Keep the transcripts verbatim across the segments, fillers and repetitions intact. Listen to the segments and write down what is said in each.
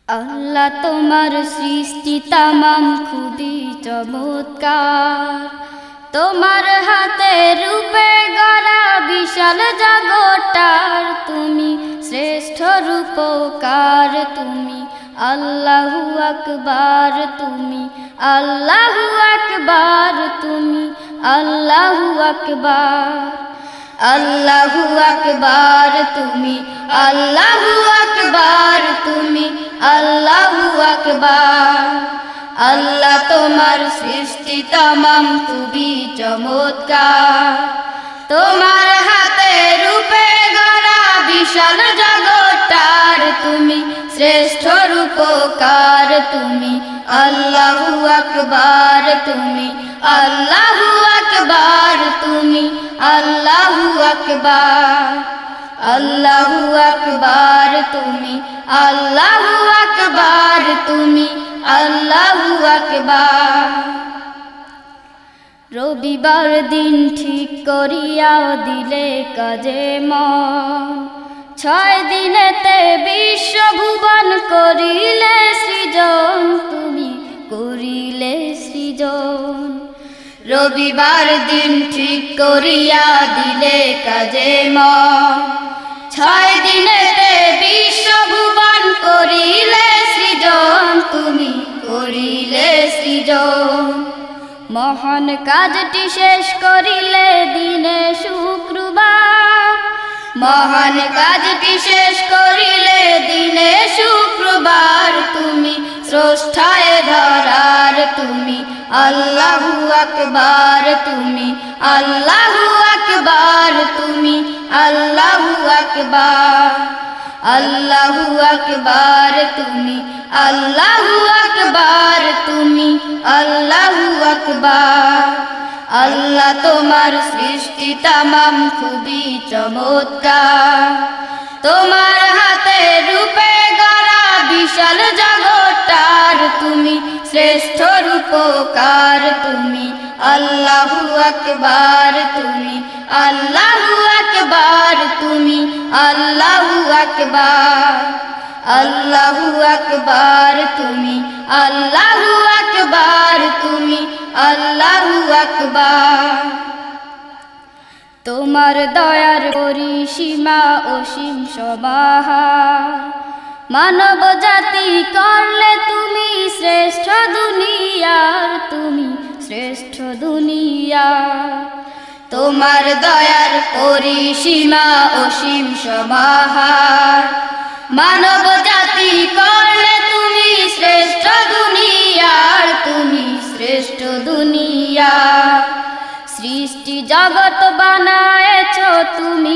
আল্লাহ তোমার সৃষ্টি তামাম খুবই চমৎকার, তোমার হাতে রূপে গড়া বিশাল জগৎটার তুমি শ্রেষ্ঠ রূপকার। তুমি আল্লাহু আকবার, তুমি আল্লাহু আকবার, তুমি আল্লাহু আকবার, আল্লাহু আকবার, তুমি আল্লাহু আকবার, তুমি আল্লাহু আকবার। আল্লাহ তোমার সৃষ্টি তামাম খুবই চমৎকার, তোমার হাতে রূপে গড়া বিশাল জগৎটার তুমি শ্রেষ্ঠ রূপকার। তুমি আল্লাহু আকবার, তুমি আল্লাহু আকবার, তুমি আল্লাহু আকবার, আল্লাহু আকবার, তুমি আল্লাহু আকবার, তুমি আল্লাহু আকবার। রবিবার দিন ঠিক করিয়া দিলে কাজে মন, ছয় দিনেতে বিশ্বভুবন করিলে সৃজন, তুমি করিলে সৃজন। রবিবার দিন ঠিক করিয়া দিলে কাজে মন, ছয় দিনেতে বিশ্বভুবন করিলে সৃজন, তুমি করিলে সৃজন। মহান কাজটি শেষ করিলে দিনে শুক্রবার, মহান কাজটি শেষ করিলে দিনে শুক্রবার, তুমি স্রষ্টায় ধরার। তুমি আল্লাহু আকবার, তুমি আল্লাহু আকবার, তুমি আল্লাহু আকবার, আল্লাহু আকবার, তুমি আল্লাহু আকবার, তুমি আল্লাহু আকবার। আল্লাহ তোমার সৃষ্টি তামাম খুবই চমৎকার, তোমার হাতে রূপে গড়া বিশাল জগৎটার তুমি শ্রেষ্ঠ রূপকার। তুমি আল্লাহু আকবার, তুমি আল্লাহু আকবার, তুমি আল্লাহু আকবার, আল্লাহু আকবার, তুমি আল্লাহু আকবার, তুমি আল্লাহু আকবার। তোমার দয়ার পরিসীমা অসীম সমাহার, মানব জাতি করলে তুমি শ্রেষ্ঠ দুনিয়ার, তুমি শ্রেষ্ঠ দুনিয়ার। তোমার দয়ার পরিসীমা অসীম সমাহার, মানব জাতি করলে তুমি শ্রেষ্ঠ দুনিয়ার, তুমি শ্রেষ্ঠ দুনিয়ার। সৃষ্টি জগৎ বানায়েছ তুমি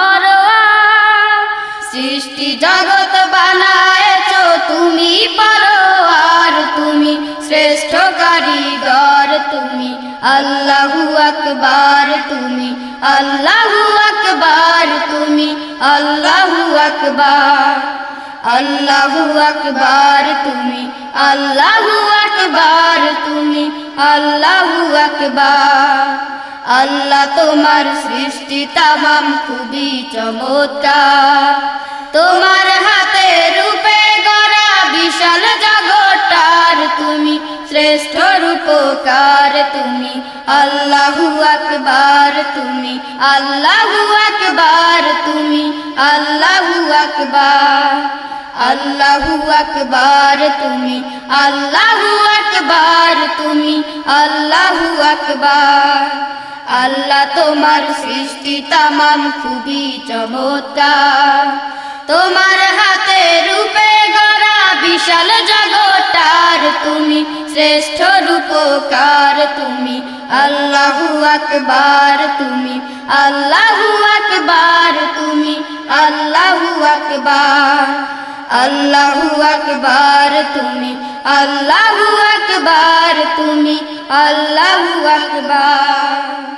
পরোয়ার, সৃষ্টি জগৎ বানায়েছ তুমি পরোয়ার, তুমি শ্রেষ্ঠ কারিগর। তুমি আল্লাহু আকবার, তুমি আল্লাহু আকবার, তুমি আল্লাহু আকবার, আল্লাহু আকবার, তুমি আল্লাহু আকবার, তুমি আল্লাহু আকবার। আল্লাহ তোমার সৃষ্টি তামাম খুবই চমৎকার, তোমার হাতে রূপে গড়া বিশাল জগৎটার তুমি শ্রেষ্ঠ রূপকার। তুমি আল্লাহু আকবার, তুমি আল্লাহু আকবার, তুমি আল্লাহু আকবার, আল্লাহু আকবার, তুমি আল্লাহু আকবার, তুমি আল্লাহু আকবার। আল্লাহ তোমার সৃষ্টি তামাম খুবই চমৎকার, তোমার হাতে রূপে গড়া বিশাল জগৎটার তুমি শ্রেষ্ঠ রূপকার। তুমি আল্লাহু আকবার, তুমি আল্লাহু আকবার, তুমি আল্লাহু আকবার, আল্লাহু আকবার, তুমি আল্লাহু আকবার, তুমি আল্লাহু আকবার।